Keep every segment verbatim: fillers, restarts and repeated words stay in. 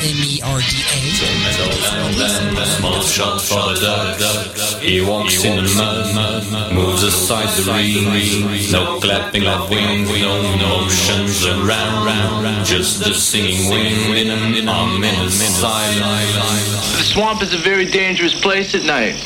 M E R D A. Small shot for the dog. He walks in the mud, moves aside the reed. No clapping of wings, no motions around. Just the singing wind in a ominous silence. The swamp is a very dangerous place at night.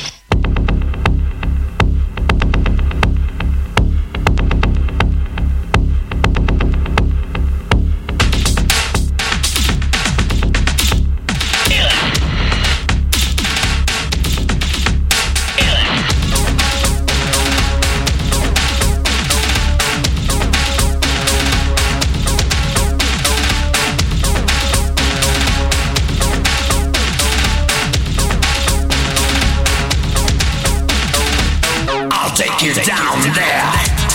You down there.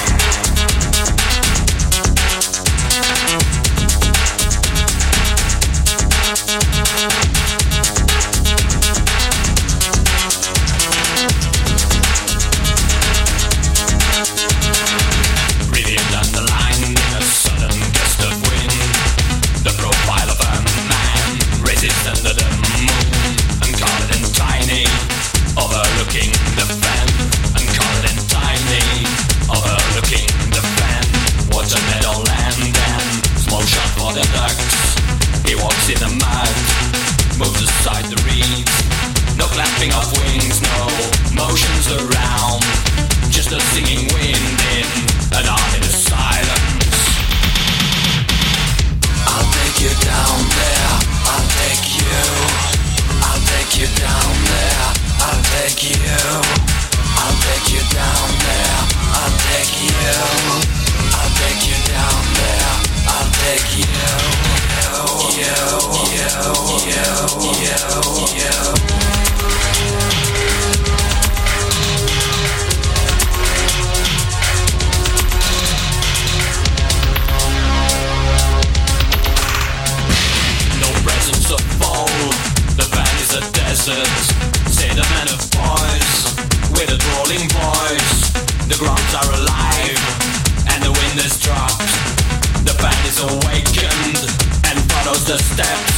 Breathing down the line in a sudden gust of wind. The profile of a man raises under the moon, uncolored and tiny, overlooking the fan. Overlooking the fan, water meadow land and small shot for the ducks. He walks in the mud, moves aside the reeds. No clapping of wings, no motions around. Just a singing wind in an ominous silence. I'll take you down there, I'll take you. I'll take you down there, I'll take you. I'll take you down there, I'll take you. I'll take you down there, I'll take you. You, you, you, you, you. No presence of fall, the van is a desert. Say the man of boys, with a drawling voice. The grounds are alive and the wind has dropped. The band is awakened and follows the steps.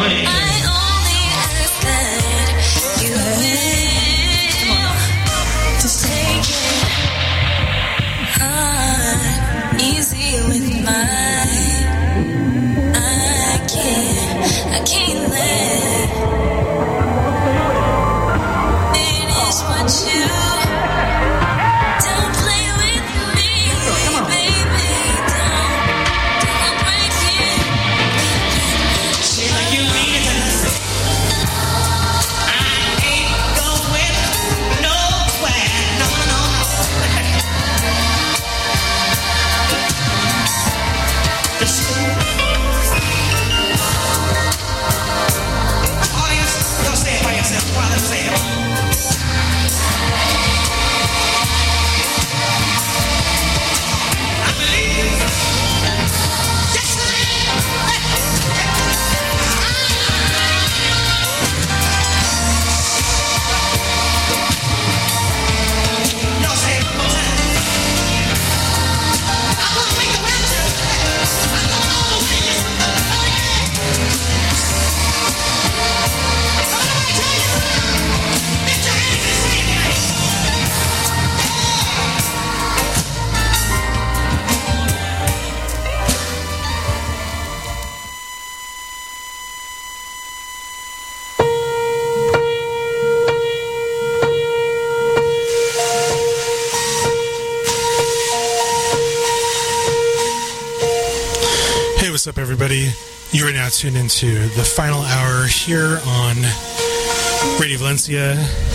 What's up, everybody? You are now tuned into the final hour here on Radio Valencia.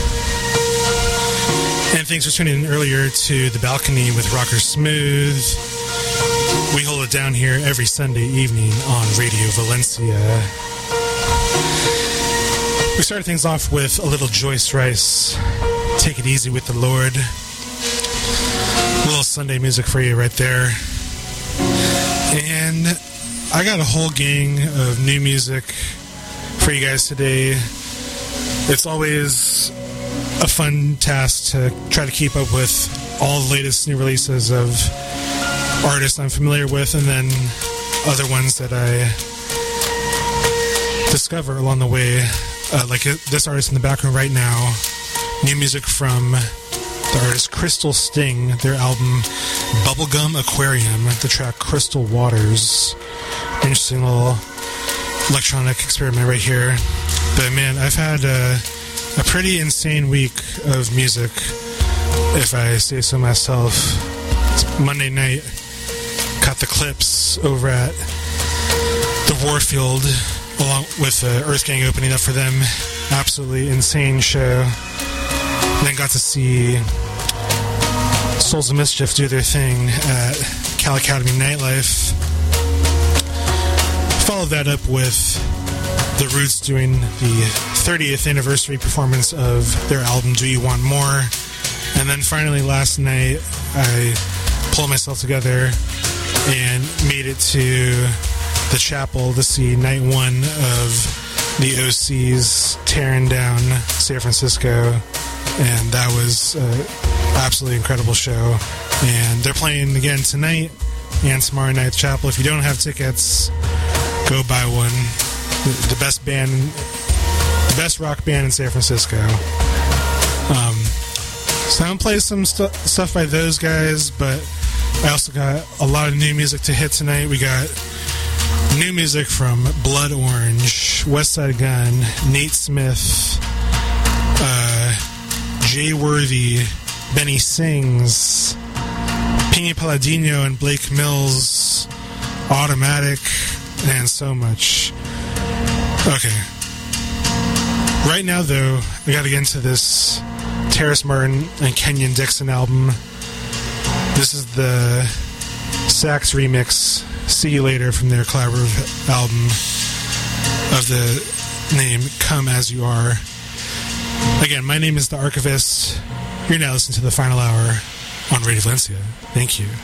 And thanks for tuning in earlier to The Balcony with Rocker Smooth. We hold it down here every Sunday evening on Radio Valencia. We started things off with a little Joyce Rice, Take It Easy with the Lord. A little Sunday music for you right there. And I got a whole gang of new music for you guys today. It's always a fun task to try to keep up with all the latest new releases of artists I'm familiar with, and then other ones that I discover along the way. Uh, like this artist in the background right now, new music from the artist Crystal Sting, their album Bubblegum Aquarium, the track Crystal Waters. Interesting little electronic experiment right here. But man, I've had a, a pretty insane week of music, if I say so myself. It's Monday night, caught the Clips over at the Warfield, along with the Earth Gang opening up for them. Absolutely insane show. And then got to see Souls of Mischief do their thing at Cal Academy Nightlife. Followed that up with The Roots doing the thirtieth anniversary performance of their album Do You Want More? And then finally last night I pulled myself together and made it to the chapel to see night one of the O C's tearing down San Francisco, and that was an absolutely incredible show. And they're playing again tonight and tomorrow night at the chapel. If you don't have tickets, go buy one. The best band, the best rock band in San Francisco. Um, so I'm gonna play some stu- stuff by those guys, but I also got a lot of new music to hit tonight. We got new music from Blood Orange, Westside Gun, Nate Smith, uh, Jay Worthy, Benny Sings, Pina Palladino and Blake Mills, Automatic, and so much. Okay. Right now, though, I gotta get into this Terrace Martin and Kenyon Dixon album. This is the sax remix, See You Later, from their collaborative album of the name Come As You Are. Again, my name is The Archivist. You're now listening to the final hour on Radio Valencia. Thank you.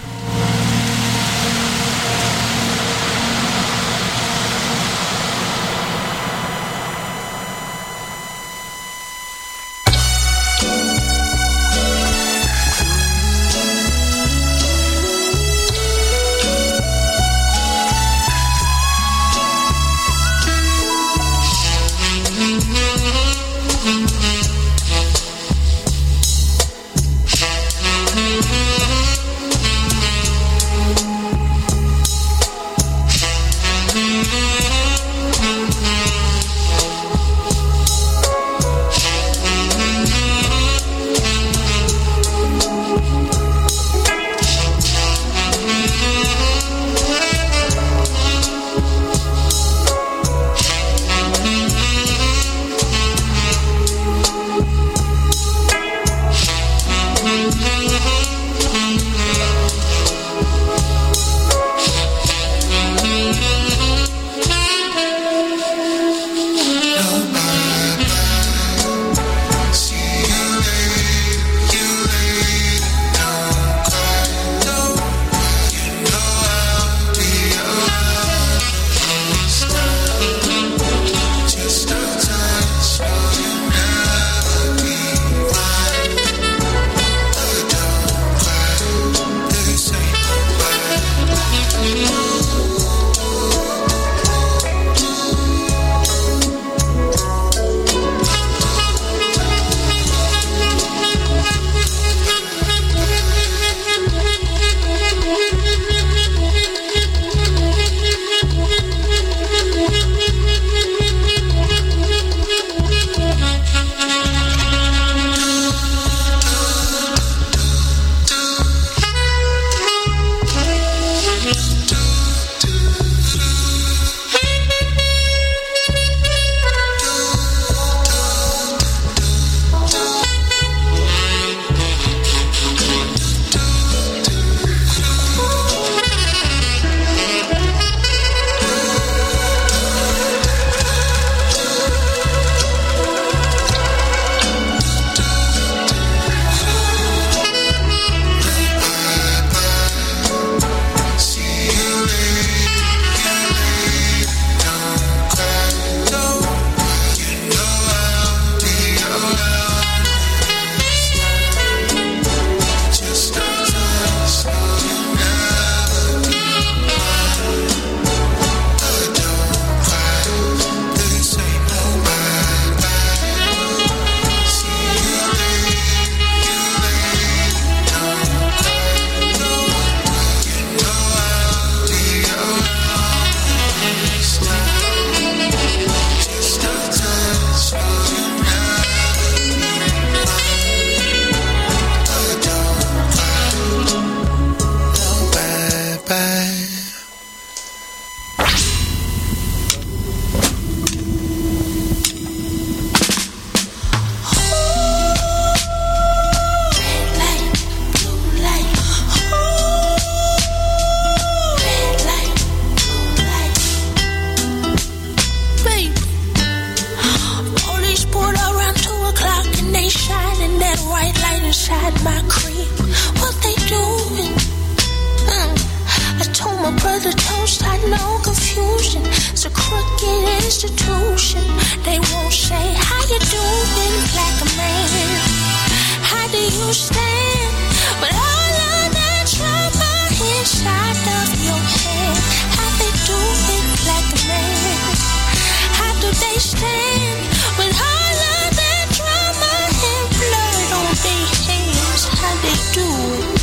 no confusion. It's a crooked institution. They won't say how you doing, black man. How do you stand with all of that trauma inside of your head? How they do it, black man? How do they stand with all of that trauma and blood on their hands? How they do it?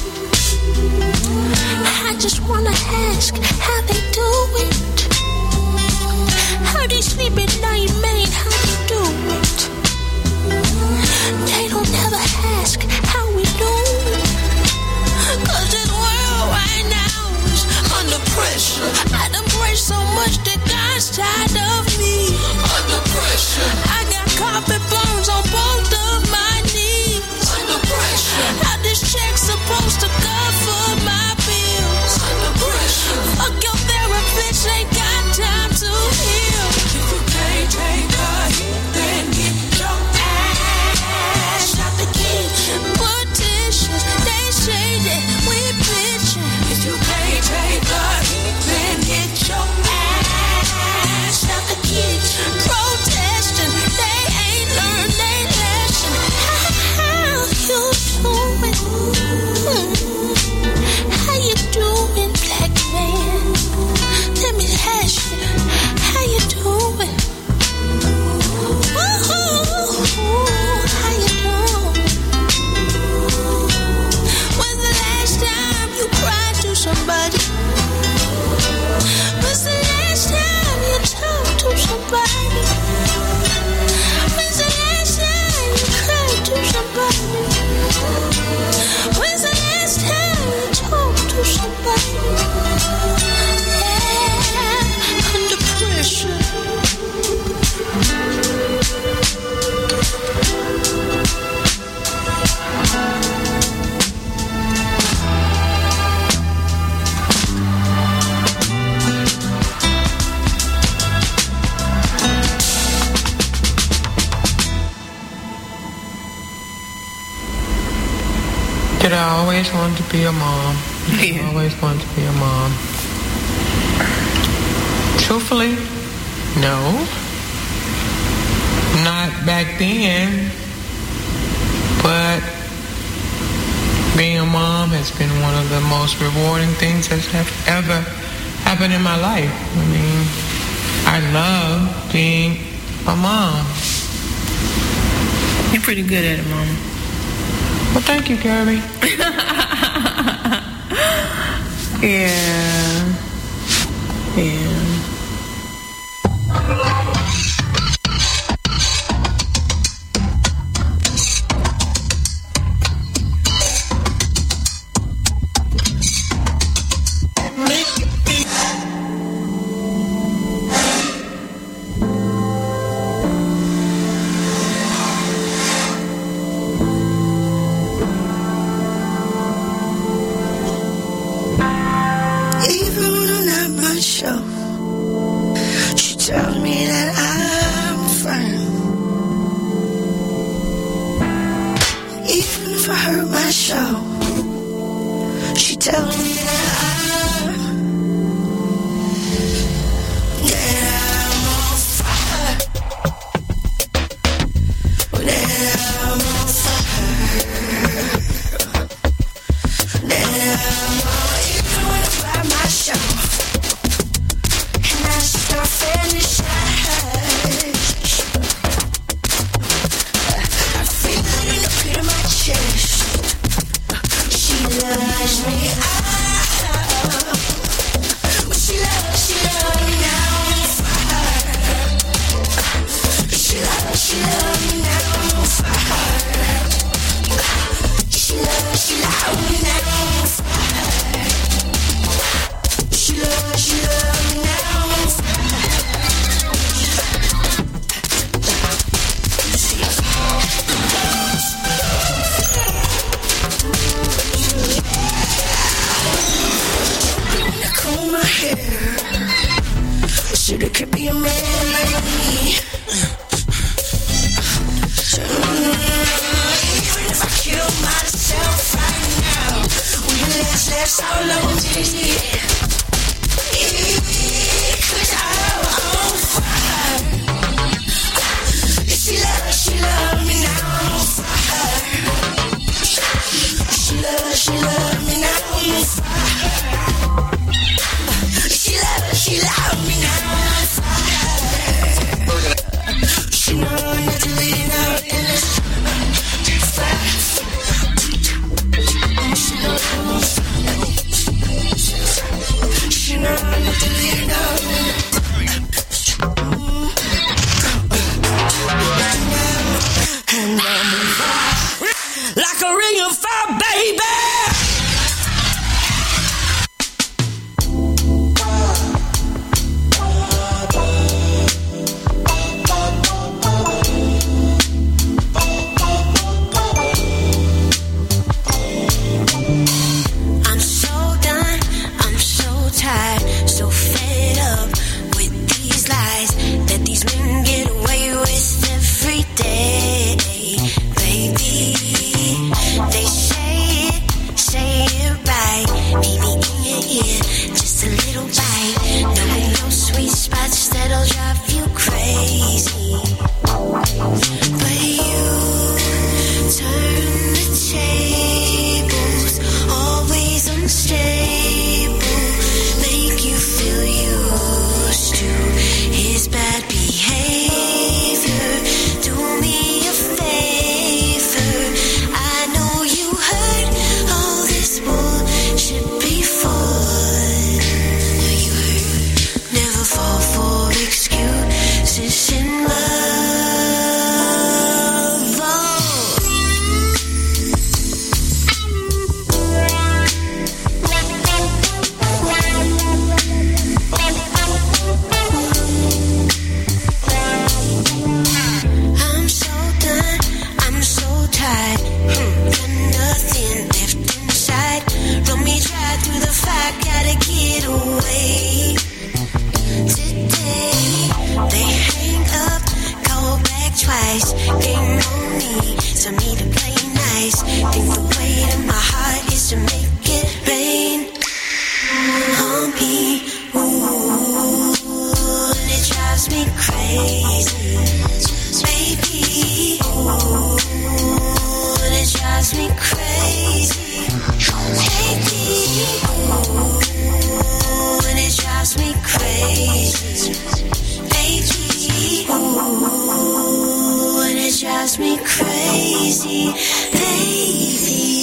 I just wanna ask how they do it. How they sleep at night, man, how they do it. They don't ever ask how we do it. Cause this world right now is under pressure. I done prayed so much that God's tired of me. Under pressure. I got carpet burns on both of my knees. Under pressure. How this check supposed to cover my bills? Under pressure. Fuck your therapist, ain't got time to heal. If you can't take a hit, then get your ass out the kitchen. Politicians, they say that we bitchin'. If you can't take a hit, then get your ass out the kitchen. Protesting, they ain't learned their lesson. How you doing? Hmm. How you doing, black man? Let me ask you, how you doing? Ooh, how you doing? When's the last time you cried to somebody? When's the last time you talked to somebody? When's the last time you cried to somebody? When's the last time you talked to somebody? Yeah, under pressure. Did I always want to be a mom? Did I always want to be a mom? Truthfully, no. Not back then. But being a mom has been one of the most rewarding things that have ever happened in my life. I mean, I love being a mom. You're pretty good at it, Mama. Well, thank you, Kirby. Yeah. Yeah. That's how long it is. eyes. Game on me, tell me to play nice. Think the weight of my heart is to make it rain on me. Ooh, and it drives me crazy, baby. Ooh, and it drives me crazy, baby. Ooh, and it drives me crazy, baby. Ooh, and it drives me crazy, baby.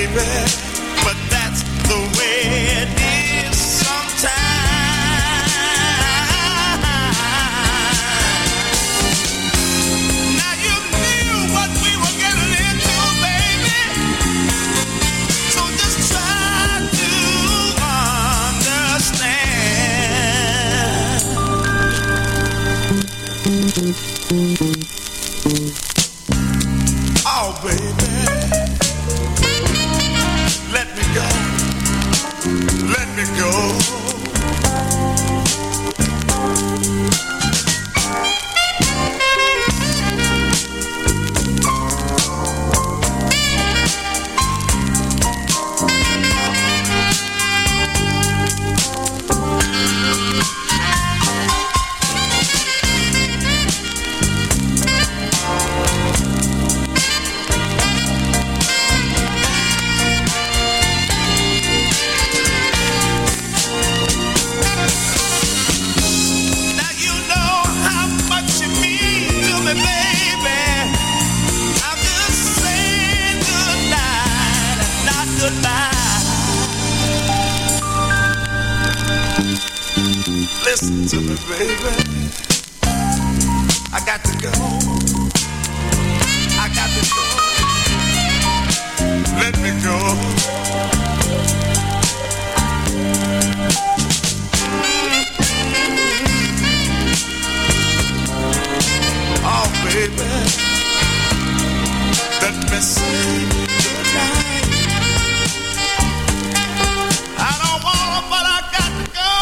baby, but that's the way it is sometimes. Now you knew what we were getting into, baby, so just try to understand. Oh, baby, let me go, let me go. Listen to me, baby. I got to go. I got to go. Let me go. Oh, baby, let me say goodnight. I don't wanna, but I got to go.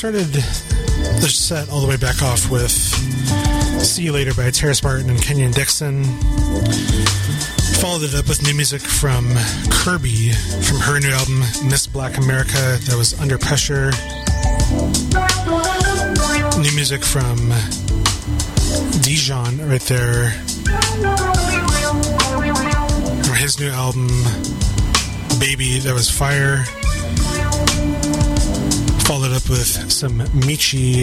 started the set all the way back off with See You Later by Terrace Martin and Kenyon Dixon. Followed it up with new music from Kirby from her new album Miss Black America, that was Under Pressure. New music from Dijon right there from his new album Baby, that was Fire. Followed up with some Michi,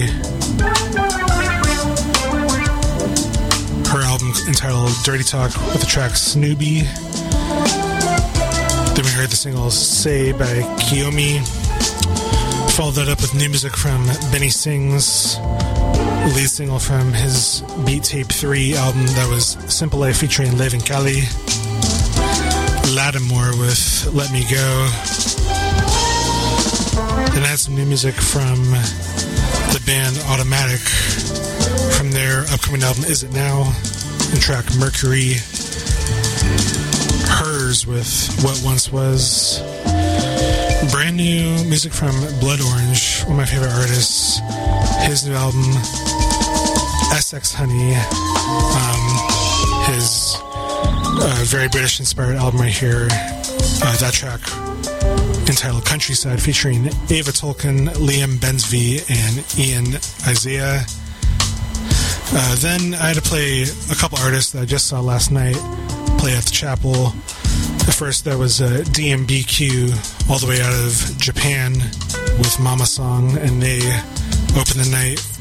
her album entitled Dirty Talk with the track Snoopy. Then we heard the single Say by Kiyomi. Followed that up with new music from Benny Sings, lead single from his Beat Tape three album, that was Simple Life featuring Lev and Kali. Lattimore with Let Me Go. Then I had some new music from the band Automatic from their upcoming album Is It Now, and track Mercury. Hers with What Once Was. Brand new music from Blood Orange, one of my favorite artists. His new album S X Honey, um, his uh, very British inspired album right here. Uh, that track entitled Countryside featuring Ava Tolkien, Liam Bensby, and Ian Isaiah. Uh, then I had to play a couple artists that I just saw last night play at the Chapel. The first, that was uh, D M B Q, all the way out of Japan with Mama Song, and they opened the night